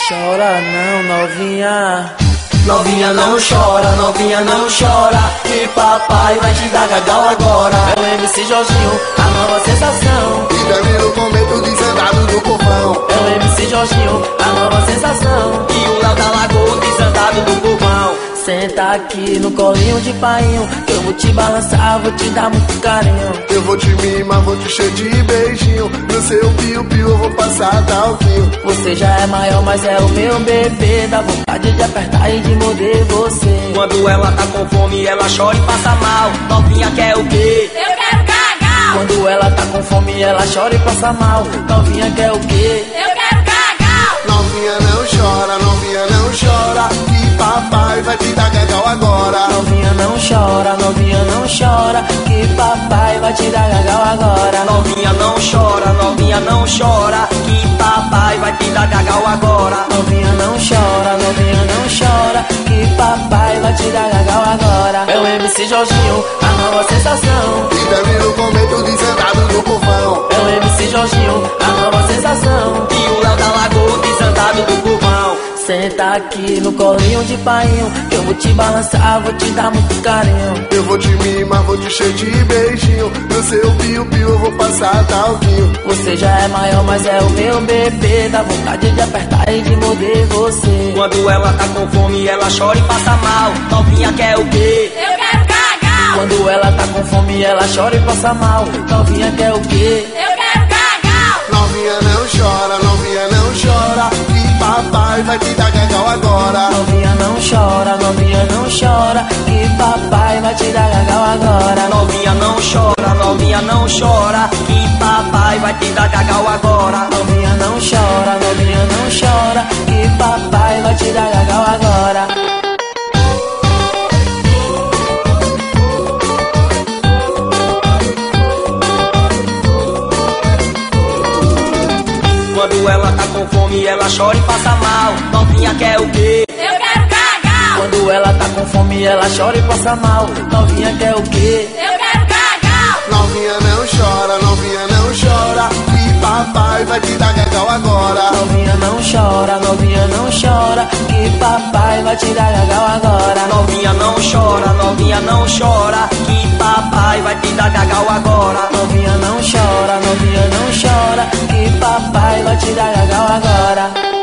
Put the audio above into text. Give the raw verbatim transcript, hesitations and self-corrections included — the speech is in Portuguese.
Chora não, novinha. Novinha não chora, novinha não chora, que papai vai te dar gagal agora. É o M C Jorginho, a nova sensação. E deve no momento desandado do povão. É o M C Jorginho, a nova sensação. E o Léo da Lagoa desandado do povão. Senta aqui no colinho de painho, que eu vou te balançar, vou te dar muito carinho. Eu vou te mimar, vou te encher de beijinho. No seu piu-piu eu vou passar talquinho. Você já é maior, mas é o meu bebê. Dá vontade de apertar e de morder você. Quando ela tá com fome, ela chora e passa mal. Novinha quer o quê? Eu quero gagal. Quando ela tá com fome, ela chora e passa mal. Novinha quer o quê? Eu quero gagal. Novinha não chora, novinha não chora, que papai vai te dar gagal agora. Novinha não chora, novinha não chora, que papai vai te dar gagal agora. Novinha não chora, novinha não chora, que papai vai te dar gagal agora. Novinha não chora, novinha não chora, que papai vai te dar gagal agora. É o M C Jorginho, a nova sensação. E deve no momento desandado do povão. É o M C Jorginho, a nova sensação. E o Léo da Lagoa desandado do povão. Senta aqui no colinho de painho, que eu vou te balançar, vou te dar muito carinho. Eu vou te mimar, vou te encher de beijinho. No seu piu-piu eu vou passar talquinho. Você já é maior, mas é o meu bebê. Dá vontade de apertar e de morder você. Quando ela tá com fome, ela chora e passa mal. Novinha quer o quê? Eu quero gagal. Quando ela tá com fome, ela chora e passa mal. Novinha quer o quê? Eu quero gagal. Novinha não chora, novinha não chora, que papai vai te dar gagal agora. Novinha não chora, novinha não chora, que papai vai te dar gagal agora. Novinha não chora, novinha não chora, que papai vai te dar gagal agora. Novinha não chora, novinha não chora, que papai vai te dar gagal agora. Quando ela tá com fome, ela chora e passa mal. Novinha quer o quê? Eu quero gagal. Quando ela tá com fome, ela chora e passa mal. Novinha quer o quê? Eu quero gagal. Novinha não chora, novinha não chora, que papai vai te dar gagal agora. Novinha não chora, novinha não chora, que papai vai te dar gagal agora. Novinha não chora, novinha não chora, que papai vai te dar gagal agora. Novinha não chora, novinha não chora, que papai vai te dar gagal agora.